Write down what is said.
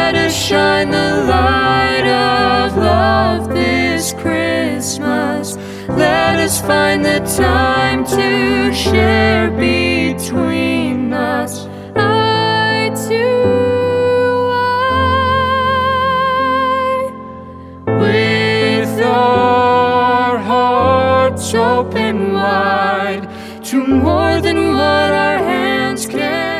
Let us shine the light of love this Christmas. Let us find the time to share between us. Eye to eye, with our hearts open wide to more than what our hands can